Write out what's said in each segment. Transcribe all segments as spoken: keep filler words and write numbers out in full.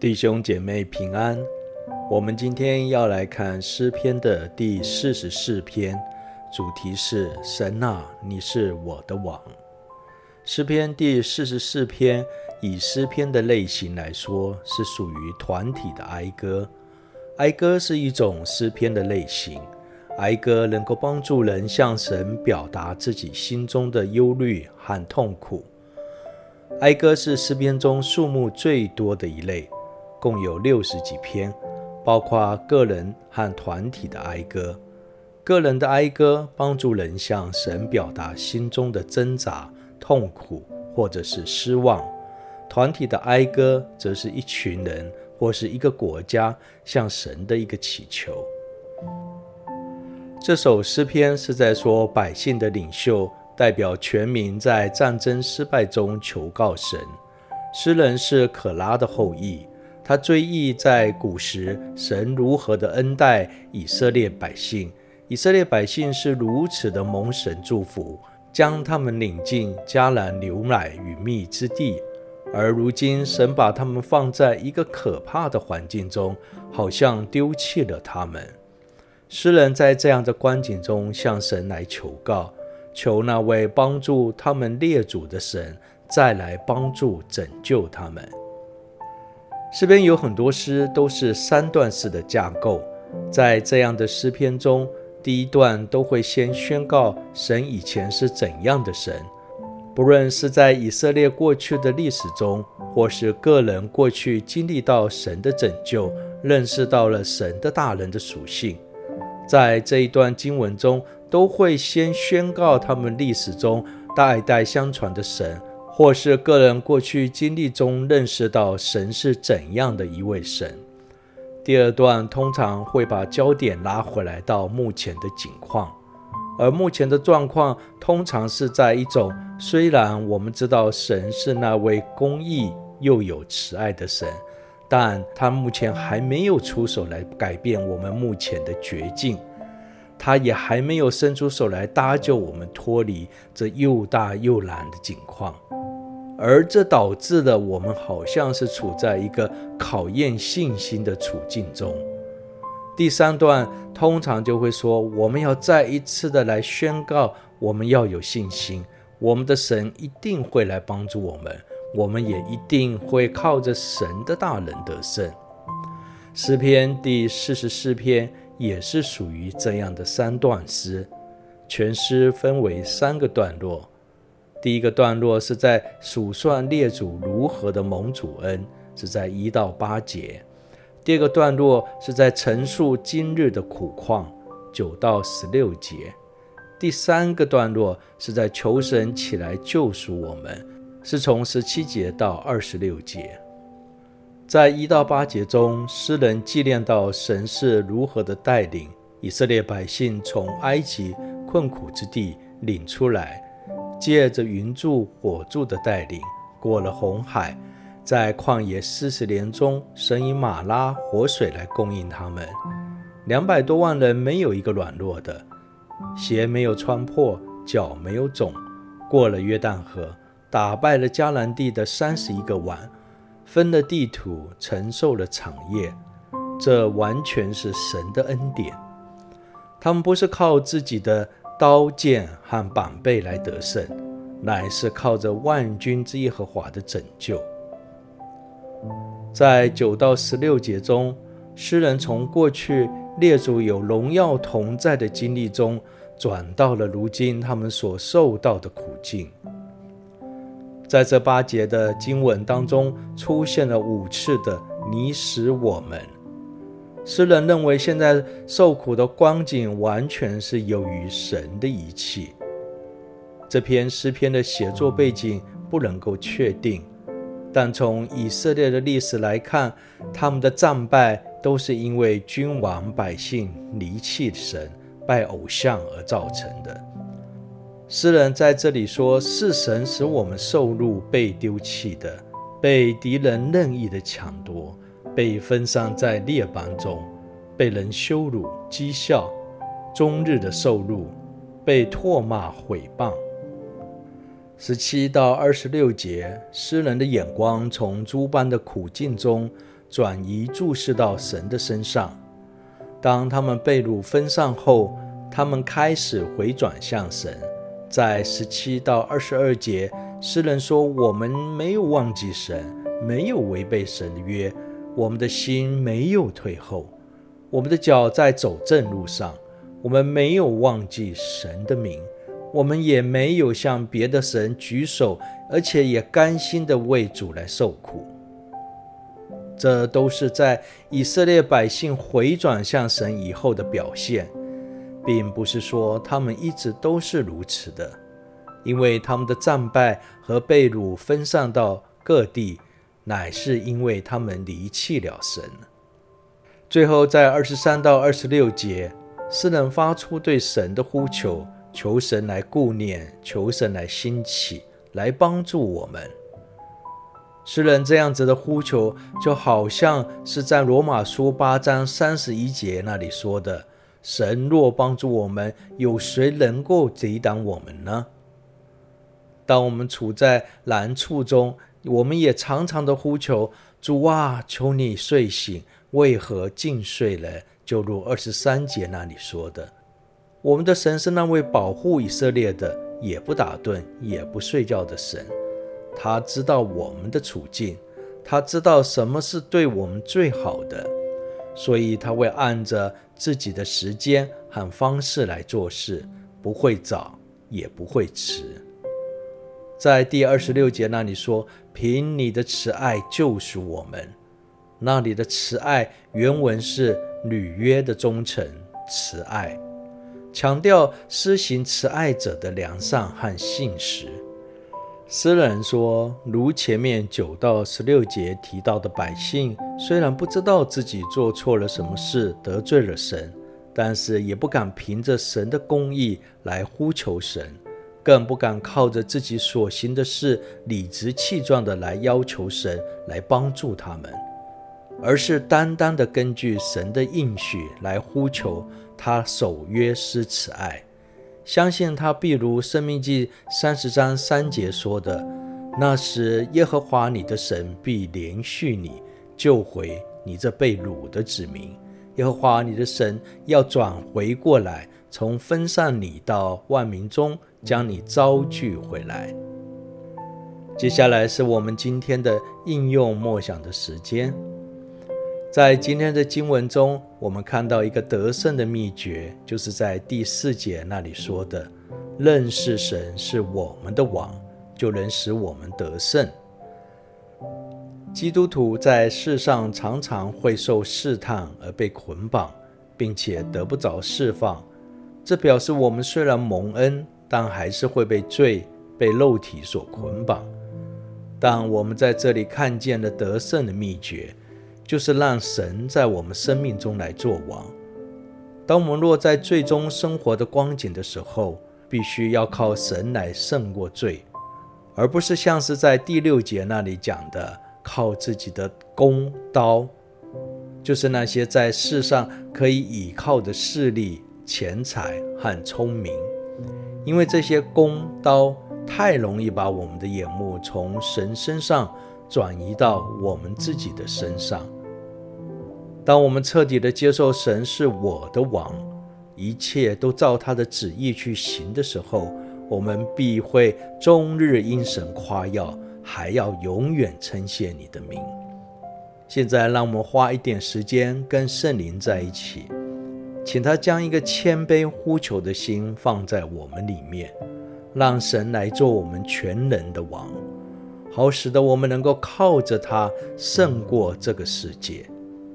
弟兄姐妹平安，我们今天要来看诗篇的第四十四篇，主题是神啊，你是我的王。诗篇第四十四篇以诗篇的类型来说，是属于团体的哀歌。哀歌是一种诗篇的类型，哀歌能够帮助人向神表达自己心中的忧虑和痛苦。哀歌是诗篇中数目最多的一类，共有六十几篇，包括个人和团体的哀歌。个人的哀歌帮助人向神表达心中的挣扎、痛苦或者是失望。团体的哀歌则是一群人或是一个国家向神的一个祈求。这首诗篇是在说百姓的领袖代表全民在战争失败中求告神。诗人是可拉的后裔，他追忆在古时神如何的恩待以色列百姓，以色列百姓是如此的蒙神祝福，将他们领进迦南流奶与蜜之地，而如今神把他们放在一个可怕的环境中，好像丢弃了他们。诗人在这样的光景中向神来求告，求那位帮助他们列祖的神再来帮助拯救他们。诗篇有很多诗都是三段式的架构，在这样的诗篇中，第一段都会先宣告神以前是怎样的神，不论是在以色列过去的历史中，或是个人过去经历到神的拯救，认识到了神的大能的属性。在这一段经文中，都会先宣告他们历史中代代相传的神，或是个人过去经历中认识到神是怎样的一位神。第二段通常会把焦点拉回来到目前的景况，而目前的状况通常是在一种虽然我们知道神是那位公义又有慈爱的神，但他目前还没有出手来改变我们目前的绝境，他也还没有伸出手来搭救我们脱离这又大又难的境况，而这导致了我们好像是处在一个考验信心的处境中。第三段通常就会说，我们要再一次的来宣告，我们要有信心，我们的神一定会来帮助我们，我们也一定会靠着神的大能得胜。诗篇第四十四篇也是属于这样的三段诗，全诗分为三个段落。第一个段落是在数算列祖如何的蒙主恩，是在一到八节。第二个段落是在陈述今日的苦况，九到十六节。第三个段落是在求神起来救赎我们，是从十七节到二十六节。在一到八节中，诗人纪念到神是如何的带领以色列百姓从埃及困苦之地领出来，借着云柱火柱的带领过了红海，在旷野四十年中，神以马拉活水来供应他们，两百多万人没有一个软弱的，鞋没有穿破，脚没有肿，过了约旦河，打败了迦南地的三十一个王，分了地土，承受了产业，这完全是神的恩典。他们不是靠自己的刀剑和膀臂来得胜，乃是靠着万军之耶和华的拯救。在九到十六节中，诗人从过去列祖有荣耀同在的经历中，转到了如今他们所受到的苦境。在这八节的经文当中，出现了五次的你使我们。诗人认为现在受苦的光景完全是由于神的遗弃。这篇诗篇的写作背景不能够确定，但从以色列的历史来看，他们的战败都是因为君王百姓离弃神、拜偶像而造成的。诗人在这里说，是神使我们受辱，被丢弃的，被敌人任意的抢夺，被分散在列邦中，被人羞辱讥笑，终日的受辱，被唾骂毁谤。十七到二十六节，诗人的眼光从诸般的苦境中转移注视到神的身上。当他们被掳分散后，他们开始回转向神。在十七到二十二节，诗人说，我们没有忘记神，没有违背神的约，我们的心没有退后，我们的脚在走正路上，我们没有忘记神的名，我们也没有向别的神举手，而且也甘心地为主来受苦。这都是在以色列百姓回转向神以后的表现，并不是说他们一直都是如此的，因为他们的战败和被掳分散到各地，乃是因为他们离弃了神。最后在二十三到二十六节，诗人发出对神的呼求，求神来顾念，求神来兴起，来帮助我们。诗人这样子的呼求，就好像是在罗马书八章三十一节那里说的，神若帮助我们，有谁能够抵挡我们呢？当我们处在难处中，我们也常常的呼求，主啊，求你睡醒，为何尽睡了？就如二十三节那里说的，我们的神是那位保护以色列的，也不打盹也不睡觉的神。他知道我们的处境，他知道什么是对我们最好的，所以他会按着自己的时间和方式来做事，不会早也不会迟。在第二十六节那里说，凭你的慈爱救赎我们，那里的慈爱原文是履约的忠诚，慈爱，强调施行慈爱者的良善和信实。诗人说，如前面九到十六节提到的，百姓虽然不知道自己做错了什么事，得罪了神，但是也不敢凭着神的公义来呼求神，更不敢靠着自己所行的事理直气壮的来要求神来帮助他们，而是单单的根据神的应许来呼求他守约施慈爱，相信他必如申命记三十章三节说的，那时耶和华你的神必怜恤你，救回你这被掳的子民。耶和华你的神要转回过来，从分散你到万民中将你招聚回来。接下来是我们今天的应用默想的时间。在今天的经文中，我们看到一个得胜的秘诀，就是在第四节那里说的，认识神是我们的王，就能使我们得胜。基督徒在世上常常会受试探而被捆绑，并且得不着释放，这表示我们虽然蒙恩，但还是会被罪、被肉体所捆绑。但我们在这里看见了得胜的秘诀，就是让神在我们生命中来做王。当我们落在罪中生活的光景的时候，必须要靠神来胜过罪，而不是像是在第六节那里讲的，靠自己的弓刀，就是那些在世上可以倚靠的势力、钱财和聪明。因为这些弓刀太容易把我们的眼目从神身上转移到我们自己的身上。当我们彻底的接受神是我的王，一切都照他的旨意去行的时候，我们必会终日因神夸耀，还要永远称谢你的名。现在让我们花一点时间跟圣灵在一起，请他将一个谦卑呼求的心放在我们里面，让神来做我们全能的王，好使得我们能够靠着他胜过这个世界。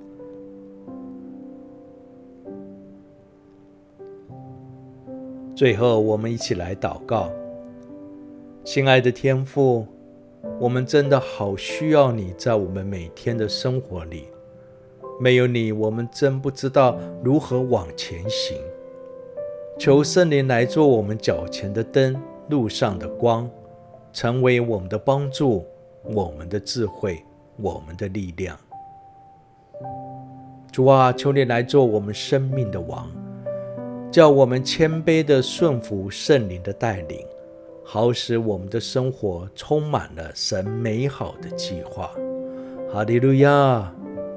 最后，我们一起来祷告。亲爱的天父，我们真的好需要你在我们每天的生活里，没有你，我们真不知道如何往前行。求圣灵来做我们脚前的灯，路上的光，成为我们的帮助，我们的智慧，我们的力量。主啊，求你来做我们生命的王，叫我们谦卑地顺服圣灵的带领，好使我们的生活充满了神美好的计划。哈利路亚。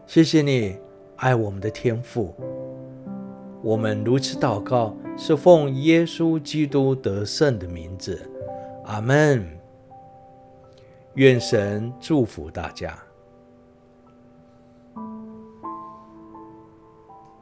谢谢你爱我们的天父。我们如此祷告，是奉耶稣基督得胜的名字。阿们。愿神祝福大家。